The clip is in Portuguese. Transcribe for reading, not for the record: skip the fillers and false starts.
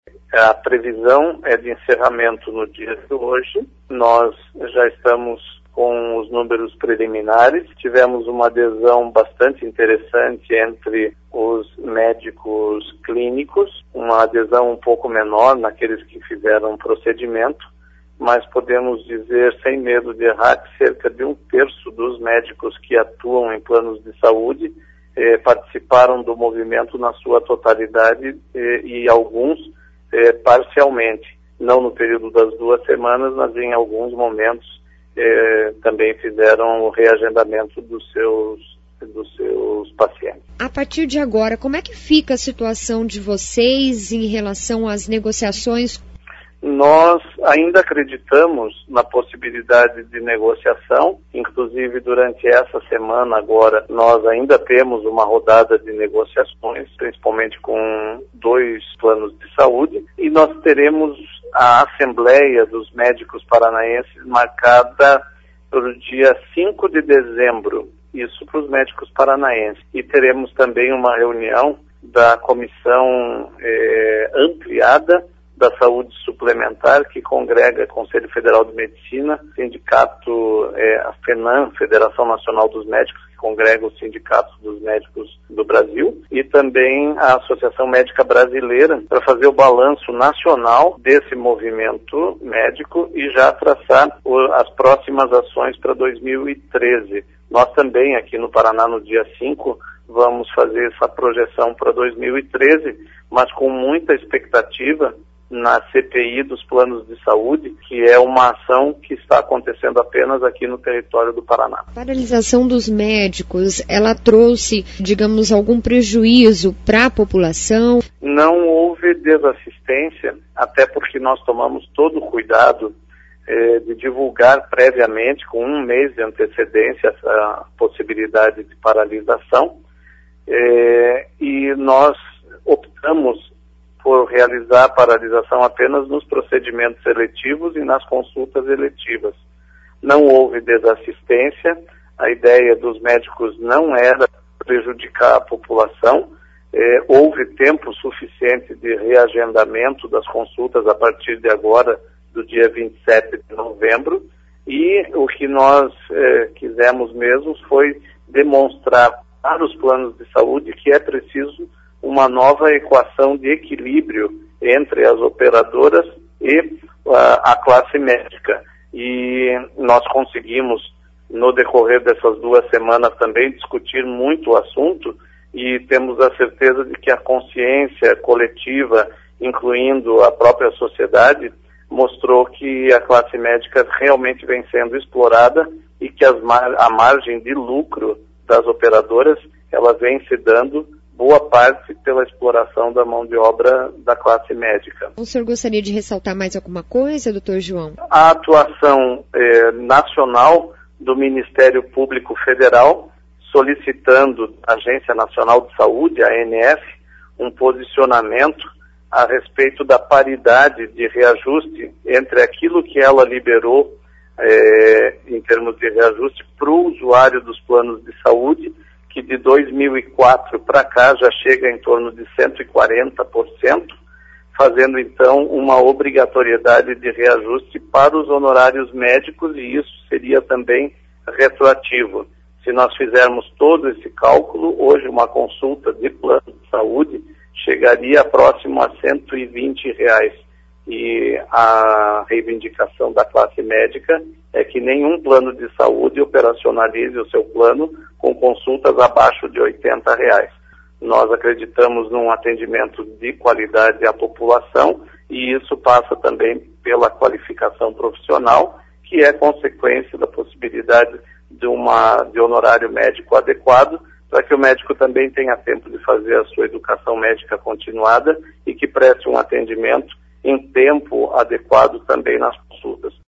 A previsão é de encerramento no dia de hoje. Nós já estamos com os números preliminares. Tivemos uma adesão bastante interessante entre os médicos clínicos, uma adesão um pouco menor naqueles que fizeram procedimento, mas podemos dizer, sem medo de errar, que cerca de 1/3 dos médicos que atuam em planos de saúde participaram do movimento na sua totalidade e alguns parcialmente, não no período das 2 semanas, mas em alguns momentos também fizeram o reagendamento dos seus pacientes. A partir de agora, como é que fica a situação de vocês em relação às negociações? Nós ainda acreditamos na possibilidade de negociação, inclusive durante essa semana agora nós ainda temos uma rodada de negociações, principalmente com 2 planos de saúde, e nós teremos a Assembleia dos Médicos Paranaenses marcada para o dia 5 de dezembro, isso para os médicos paranaenses. E teremos também uma reunião da Comissão Ampliada da Saúde Suplementar, que congrega Conselho Federal de Medicina, Sindicato, a FENAM, Federação Nacional dos Médicos, que congrega os sindicatos dos médicos do Brasil, e também a Associação Médica Brasileira, para fazer o balanço nacional desse movimento médico e já traçar as próximas ações para 2013. Nós também, aqui no Paraná, no dia 5, vamos fazer essa projeção para 2013, mas com muita expectativa na CPI dos planos de saúde, que é uma ação que está acontecendo apenas aqui no território do Paraná. A paralisação dos médicos, ela trouxe, digamos, algum prejuízo para a população? Não houve desassistência, até porque nós tomamos todo o cuidado de divulgar previamente, com 1 mês de antecedência, essa possibilidade de paralisação, e nós optamos por realizar a paralisação apenas nos procedimentos eletivos e nas consultas eletivas. Não houve desassistência, a ideia dos médicos não era prejudicar a população, houve tempo suficiente de reagendamento das consultas a partir de agora, do dia 27 de novembro, e o que nós quisemos mesmo foi demonstrar para os planos de saúde que é preciso uma nova equação de equilíbrio entre as operadoras e a classe médica. E nós conseguimos, no decorrer dessas 2 semanas, também discutir muito o assunto e temos a certeza de que a consciência coletiva, incluindo a própria sociedade, mostrou que a classe médica realmente vem sendo explorada e que a margem de lucro das operadoras, ela vem se dando boa parte pela exploração da mão de obra da classe médica. O senhor gostaria de ressaltar mais alguma coisa, doutor João? A atuação nacional do Ministério Público Federal, solicitando à Agência Nacional de Saúde, a ANS, um posicionamento a respeito da paridade de reajuste entre aquilo que ela liberou em termos de reajuste para o usuário dos planos de saúde, que de 2004 para cá já chega em torno de 140%, fazendo então uma obrigatoriedade de reajuste para os honorários médicos, e isso seria também retroativo. Se nós fizermos todo esse cálculo, hoje uma consulta de plano de saúde chegaria próximo a R$120. E a reivindicação da classe médica é que nenhum plano de saúde operacionalize o seu plano com consultas abaixo de R$80. Nós acreditamos num atendimento de qualidade à população e isso passa também pela qualificação profissional, que é consequência da possibilidade de honorário médico adequado, para que o médico também tenha tempo de fazer a sua educação médica continuada e que preste um atendimento em tempo adequado também nas consultas.